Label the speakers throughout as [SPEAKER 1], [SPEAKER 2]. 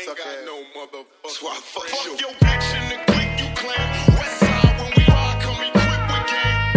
[SPEAKER 1] ain't got no motherfucker. So I fuck your bitch in the click you claim. West side when we ride, come equipped with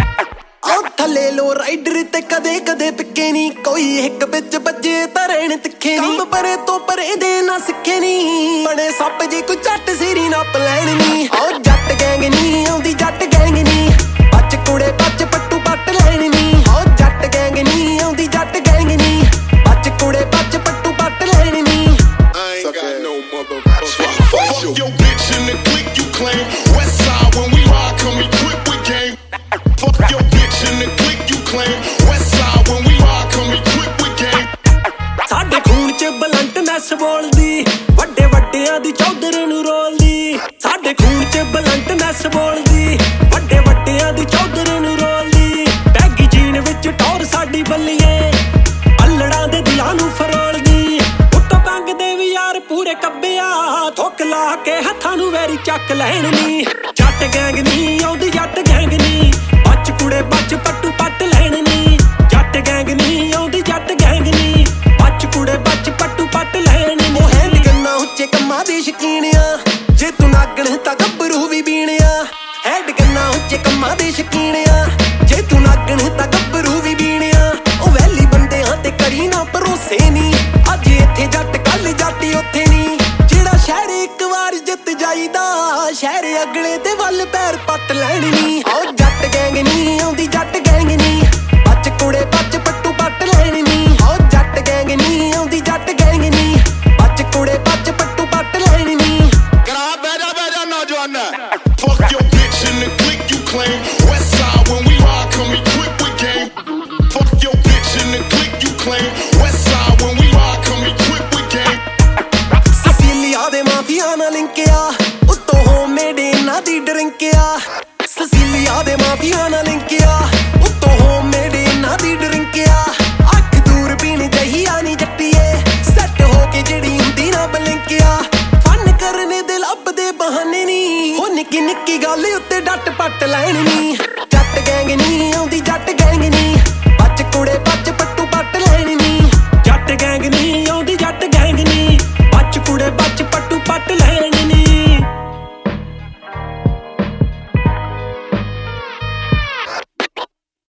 [SPEAKER 1] game.
[SPEAKER 2] ਥੱਲੇ ਲੋ rider ਤੇ ਕਦੇ ਕਦੇ ਪਿੱਕੇ ਨਹੀਂ ਕੋਈ ਇੱਕ ਵਿੱਚ ਵੱਜੇ ਤਾਂ ਰਹਿਣ ਤਿੱਖੇ ਨਹੀਂ ਕੰਮ ਪਰੇ ਤੋਂ ਪਰੇ ਦੇ ਨਾ ਸਿੱਖੇ ਨਹੀਂ ਬਣੇ ਸੱਪ ਜੇ ਕੋਈ ਝੱਟ ਸਿਰੀ ਨਾ ਪਲੈਣ ਨਹੀਂ ਓ ਜੱਟ ਗੈਂਗ ਨਹੀਂ ਆਉਂਦੀ ਜੱਟ ਗੈਂਗ ਨਹੀਂ ਬੱਚ ਕੁੜੇ ਬੱਚ ਪੱਟੂ ਪੱਟ ਲੈਣ ਨਹੀਂ ਓ ਜੱਟ ਗੈਂਗ ਨਹੀਂ ਆਉਂਦੀ ਜੱਟ ਗੈਂਗ ਨਹੀਂ ਬੱਚ ਕੁੜੇ ਬੱਚ ਪੱਟੂ ਪੱਟ ਲੈਣ ਨਹੀਂ
[SPEAKER 1] I ain't got no motherfucker. So I fuck your bitch in the click you claim. West side when we ride, come equipped with game. Fuck your bitch in the click you claim. West side when we ride, come equipped with game.
[SPEAKER 2] ਸਾਡੇ ਖੂਨ ਚ ਬਲੰਟਨੈਸ ਬੋਲਦੀ ਵੱਡੇ ਵੱਡਿਆਂ ਦੀ ਚੌਧਰ ਨੂੰ ਰੋਲਦੀ ਸਾਡੇ ਖੂਨ ਚ ਬਲੰਟਨੈਸ ਬੋਲਦੀ ਵੱਡੇ ਵੱਡਿਆਂ ਦੀ ਚੌਧਰ ਨੂੰ ਰੋਲਦੀ ਟੈਗੀ ਜੀਨ ਵਿੱਚ ਟੌਰ ਸਾਡੀ ਬੱਲੀਏ ਅਲੜਾਂ ਦੇ ਦਿਲਾਂ ਨੂੰ ਫਰੋਲਦੀ ਉੱਤੋਂ ਕੰਗ ਦੇ ਵੀ ਯਾਰ ਪੂਰੇ ਕੱਬਿਆ ਥੁੱਕ ਲਾ ਕੇ ਹੱਥਾਂ ਨੂੰ ਵੈਰੀ ਚੱਕ ਲੈਣ ਨੀ ਜੱਟ ਗੈਂਗ ਨੀ ਆਉਂਦੀ ਜੱਟ ਗੈਂਗ ਨੀ ਬੱਚ ਕੁੜੇ ਬੱਚ ਪੱਟੂ ਪੱਟ ਲੈਣ ਨੀ ਜੱਟ ਗੈਂਗ ਨੀ ਆਉਂਦੀ ਜੱਟ ਗੈਂਗ ਨੀ ਬੱਚ ਕੁੜੇ ਬੱਚ ਪੱਟੂ ਪੱਟ ਲੈਣ ਨੀ ਉਹ ਹੈਂਡ ਗੰਨਾ ਉੱਚੇ ਕੰਮਾਂ ਦੇ ਸ਼ਕੀਨਿਆ ਜੇ ਤੂੰ ਨਾਗਣ ਤਾਂ ਗੱਭਰੂ ਵੀ ਬੀਣਿਆ ਹੈਂਡ ਗੰਨਾ ਉੱਚੇ ਕੰਮਾਂ ਦੇ ਸ਼ਕੀਨਿਆ ਜੇ ਤੂੰ ਨਾਗਣ ਤਾਂ ਗੱਭਰੂ ਵੀ ਬੀਣਿਆ ਉਹ ਵੈਲੀ ਬੰਦਿਆਂ ਤੇ ਕਰੀ ਨਾ ਭਰੋਸੇ ਨੀ ਅੱਜ ਇੱਥੇ ਜੱਟ ਕੱਲ ਜੱਟ ਉੱਥੇ ਨੀ ਜਿਹੜਾ ਸ਼ਹਿਰ ਇੱਕ ਵਾਰ ਜਿੱਤ ਜਾਈਦਾ ਸ਼ਹਿਰ ਅਗਲੇ ਦੇ ਵੱਲ ਪੈਰ ਪੱਟ ਲੈਣ ਨੀ ਓ ਜੱਟ ਗੈਂਗ ਨੀ ਆਉਂਦੀ ਜੱਟ ਗੈਂਗ ਨੀ ਬੱਚ ਕੁੜੇ ਬੱਚ ਪੱਟੂ ਪੱਟ ਲੈਣ ਨੀ ਓ ਜੱਟ ਗੈਂਗ ਨੀ ਆਉਂਦੀ ਜੱਟ ਗੈਂਗ ਨੀ ਬੱਚ ਕੁੜੇ ਬੱਚ ਪੱਟੂ ਪੱਟ ਲੈਣ ਨੀ
[SPEAKER 1] Better ਨੌਜਵਾਨਾ. Fuck your bitch in the click you claim. West side when we ride, come equipped with game. Fuck your bitch in the click you claim. West side when we ride, come equipped with game.
[SPEAKER 2] ਸਸੀਲੀਆ ਦੇ mafia ਨਾਲ ਲਿੰਕਿਆ ਉੱਤੋਂ homemade ਇਹਨਾਂ ਦੀ ਡਰਿੰਕਿਆ ਸਸੀਲੀਆ ਦੇ mafia ਨਾਲ ਲਿੰਕਿਆ ਉੱਤੋਂ homemade ਇਹਨਾਂ ਦੀ ਡਰਿੰਕਿਆ ਅੱਖ ਦੂਰ ਪੀਣ ਜਹੀਆ ਨੀ ਜੱਟੀਏ ਸੈੱਟ ਹੋ ਕੇ ਜਿਹੜੀ ਹੁੰਦੀ ਨਾ ਬਲਿੰਕਿਆ ਫਨ ਕਰਨੇ ਦੇ ਲੱਭਦੇ ਬਹਾਨੇ ਨੀ ਹੋ ਨਿੱਕੀ ਨਿੱਕੀ ਗੱਲ ਉੱਤੇ ਡੱਟ ਪੱਟ ਲੈਣ ਨੀ ਜੱਟ ਗੈਂਗ ਨੀ ਆਉਂਦੀ ਜੱਟ ਗੈਂਗ ਨੀ